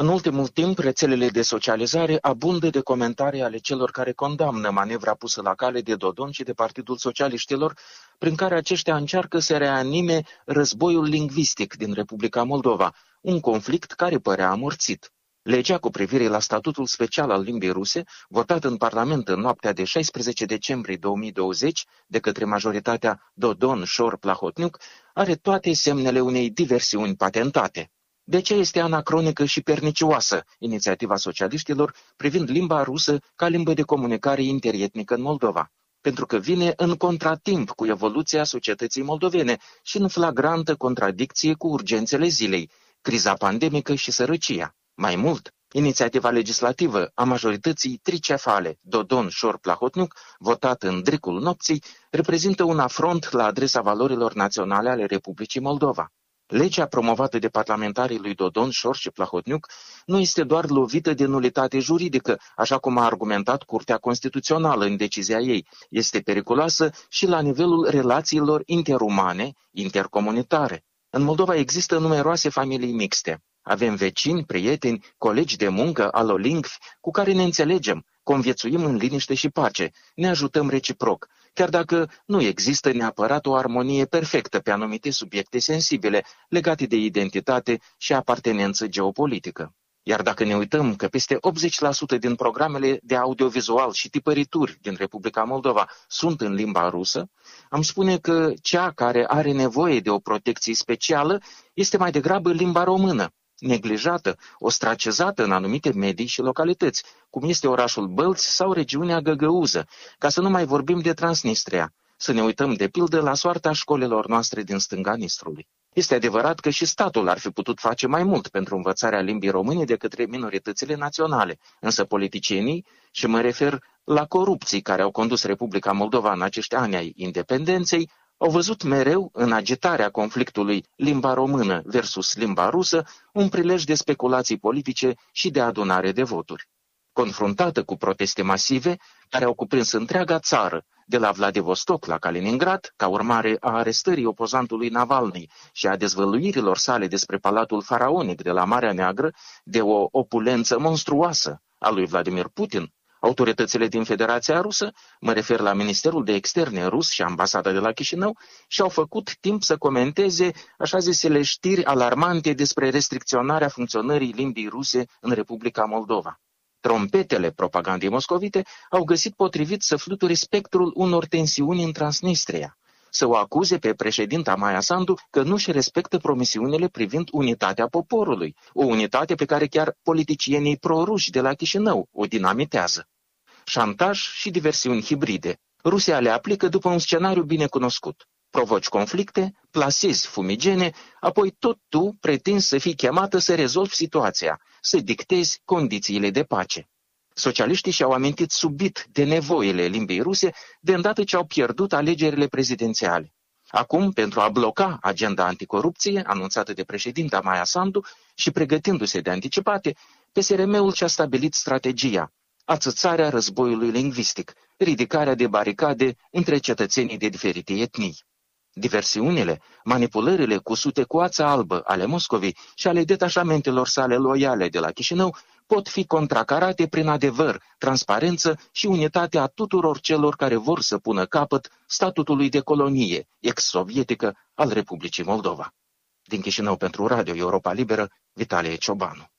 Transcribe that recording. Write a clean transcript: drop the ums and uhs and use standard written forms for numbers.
În ultimul timp, rețelele de socializare abundă de comentarii ale celor care condamnă manevra pusă la cale de Dodon și de Partidul Socialiștilor, prin care aceștia încearcă să reanime războiul lingvistic din Republica Moldova, un conflict care părea amorțit. Legea cu privire la statutul special al limbii ruse, votată în Parlament în noaptea de 16 decembrie 2020 de către majoritatea Dodon-Șor-Plahotniuc, are toate semnele unei diversiuni patentate. De ce este anacronică și pernicioasă inițiativa socialiștilor privind limba rusă ca limbă de comunicare interietnică în Moldova? Pentru că vine în contratimp cu evoluția societății moldovene și în flagrantă contradicție cu urgențele zilei, criza pandemică și sărăcia. Mai mult, inițiativa legislativă a majorității tricefale Dodon-Șor-Plahotniuc, votată în dricul nopții, reprezintă un afront la adresa valorilor naționale ale Republicii Moldova. Legea promovată de parlamentarii lui Dodon, Șor și Plahotniuc nu este doar lovită de nulitate juridică, așa cum a argumentat Curtea Constituțională în decizia ei. Este periculoasă și la nivelul relațiilor interumane, intercomunitare. În Moldova există numeroase familii mixte. Avem vecini, prieteni, colegi de muncă, alolingvi, cu care ne înțelegem, conviețuim în liniște și pace, ne ajutăm reciproc, chiar dacă nu există neapărat o armonie perfectă pe anumite subiecte sensibile legate de identitate și apartenență geopolitică. Iar dacă ne uităm că peste 80% din programele de audiovizual și tipărituri din Republica Moldova sunt în limba rusă, am spune că cea care are nevoie de o protecție specială este mai degrabă limba română, neglijată, ostracizată în anumite medii și localități, cum este orașul Bălți sau regiunea Găgăuză, ca să nu mai vorbim de Transnistria, să ne uităm de pildă la soarta școlilor noastre din stânga Nistrului. Este adevărat că și statul ar fi putut face mai mult pentru învățarea limbii române de către minoritățile naționale, însă politicienii, și mă refer la corupții care au condus Republica Moldova în acești ani ai independenței, au văzut mereu în agitarea conflictului limba română versus limba rusă un prilej de speculații politice și de adunare de voturi. Confruntată cu proteste masive care au cuprins întreaga țară, de la Vladivostok la Kaliningrad, ca urmare a arestării opozantului Navalny și a dezvăluirilor sale despre Palatul Faraonic de la Marea Neagră, de o opulență monstruoasă a lui Vladimir Putin, autoritățile din Federația Rusă, mă refer la Ministerul de Externe rus și Ambasada de la Chișinău, și-au făcut timp să comenteze așa zisele știri alarmante despre restricționarea funcționării limbii ruse în Republica Moldova. Trompetele propagandei moscovite au găsit potrivit să fluture spectrul unor tensiuni în Transnistria, să o acuze pe președinta Maia Sandu că nu își respectă promisiunile privind unitatea poporului, o unitate pe care chiar politicienii proruși de la Chișinău o dinamitează. Șantaj și diversiuni hibride. Rusia le aplică după un scenariu bine cunoscut. Provoci conflicte, plasezi fumigene, apoi tot tu pretinzi să fii chemată să rezolvi situația, să dictezi condițiile de pace. Socialiștii și-au amintit subit de nevoile limbii ruse de îndată ce au pierdut alegerile prezidențiale. Acum, pentru a bloca agenda anticorupție anunțată de președinta Maia Sandu și pregătindu-se de anticipate, PSRM-ul și-a stabilit strategia: ațățarea războiului lingvistic, ridicarea de baricade între cetățenii de diferite etnii. Diversiunile, manipulările cu sute cu ața albă ale Moscovei și ale detașamentelor sale loiale de la Chișinău pot fi contracarate prin adevăr, transparență și unitatea tuturor celor care vor să pună capăt statutului de colonie ex-sovietică al Republicii Moldova. Din Chișinău pentru Radio Europa Liberă, Vitalie Ciobanu.